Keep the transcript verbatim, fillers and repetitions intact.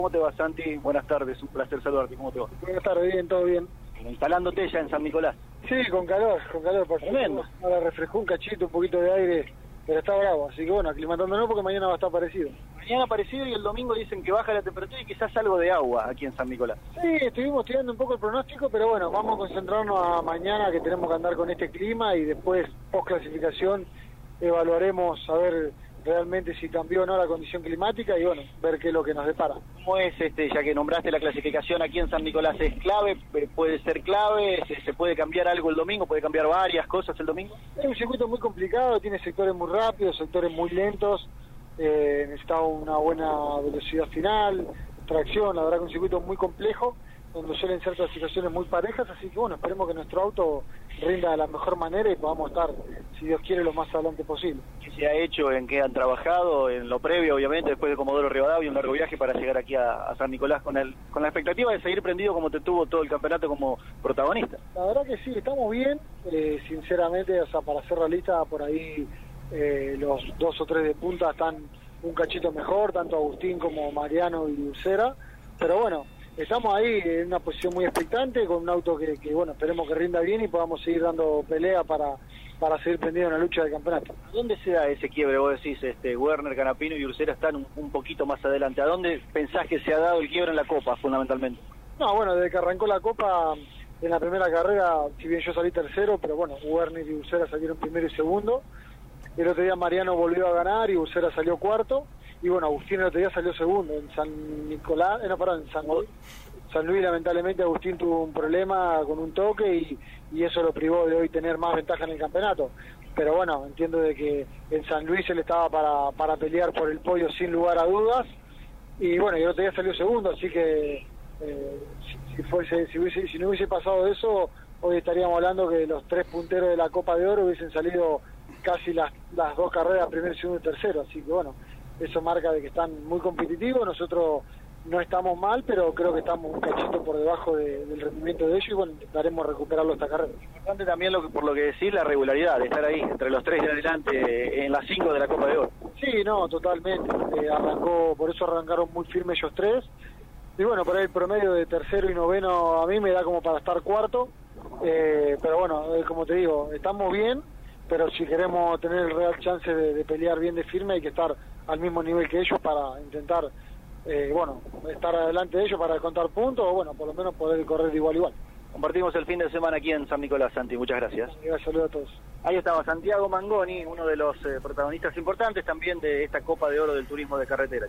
¿Cómo te va, Santi? Buenas tardes, un placer saludarte. ¿Cómo te va? Buenas tardes, bien, todo bien. Instalándote ya en San Nicolás. Sí, con calor, con calor, por Tremendo. Ahora refrescó un cachito, un poquito de aire, pero está bravo, así que bueno, aclimatándonos porque mañana va a estar parecido. Mañana parecido y el domingo dicen que baja la temperatura y quizás algo de agua aquí en San Nicolás. Sí, estuvimos estudiando un poco el pronóstico, pero bueno, vamos a concentrarnos a mañana que tenemos que andar con este clima y después, post clasificación, evaluaremos a ver realmente si cambió o no la condición climática y bueno, ver qué es lo que nos depara. ¿Cómo es, este, ya que nombraste la clasificación aquí en San Nicolás? ¿Es clave? ¿Puede ser clave? ¿Se, se puede cambiar algo el domingo? ¿Puede cambiar varias cosas el domingo? Es un circuito muy complicado, tiene sectores muy rápidos, sectores muy lentos, eh, necesita una buena velocidad final, tracción, la verdad que un circuito muy complejo, donde suelen ser clasificaciones muy parejas, así que bueno, esperemos que nuestro auto rinda de la mejor manera y podamos estar, si Dios quiere, lo más adelante posible. ¿Qué se ha hecho? ¿En qué han trabajado? En lo previo, obviamente, después de Comodoro Rivadavia, un largo viaje para llegar aquí a, a San Nicolás con el con la expectativa de seguir prendido como te tuvo todo el campeonato como protagonista. La verdad que sí, estamos bien, eh, sinceramente, o sea, para ser realista, por ahí eh, los dos o tres de punta están un cachito mejor, tanto Agustín como Mariano y Lucera, pero bueno, estamos ahí en una posición muy expectante, con un auto que, que bueno, esperemos que rinda bien y podamos seguir dando pelea para, para seguir prendido en la lucha del campeonato. ¿Dónde se da ese quiebre? Vos decís, este, Werner, Canapino y Ursera están un, un poquito más adelante. ¿A dónde pensás que se ha dado el quiebre en la Copa, fundamentalmente? No, bueno, desde que arrancó la Copa, en la primera carrera, si bien yo salí tercero, pero bueno, Werner y Ursera salieron primero y segundo. El otro día Mariano volvió a ganar y Ursera salió cuarto. Y bueno, Agustín el otro día salió segundo en San Nicolás, eh, no, perdón, en San Luis. San Luis, lamentablemente, Agustín tuvo un problema con un toque y, y eso lo privó de hoy tener más ventaja en el campeonato. Pero bueno, entiendo de que en San Luis él estaba para, para pelear por el podio sin lugar a dudas. Y bueno, y el otro día salió segundo, así que eh, si, si, fuese, si, hubiese, si no hubiese pasado eso, hoy estaríamos hablando que los tres punteros de la Copa de Oro hubiesen salido casi las, las dos carreras, primero, segundo y tercero. Así que bueno, eso marca de que están muy competitivos. Nosotros no estamos mal, pero creo que estamos un cachito por debajo de, del rendimiento de ellos y bueno, intentaremos recuperarlo esta carrera. Importante también, lo que, por lo que decís, la regularidad, de estar ahí entre los tres de adelante en las cinco de la Copa de Oro. Sí, no, totalmente. Eh, arrancó, por eso arrancaron muy firmes ellos tres. Y bueno, por ahí el promedio de tercero y noveno a mí me da como para estar cuarto. Eh, pero bueno, eh, como te digo, estamos bien, pero si queremos tener el real chance de, de pelear bien de firme hay que estar al mismo nivel que ellos para intentar, eh, bueno, estar adelante de ellos para contar puntos o bueno, por lo menos poder correr de igual a igual. Compartimos el fin de semana aquí en San Nicolás, Santi, muchas gracias. Un saludo a todos. Ahí estaba Santiago Mangoni, uno de los eh, protagonistas importantes también de esta Copa de Oro del Turismo de Carretera.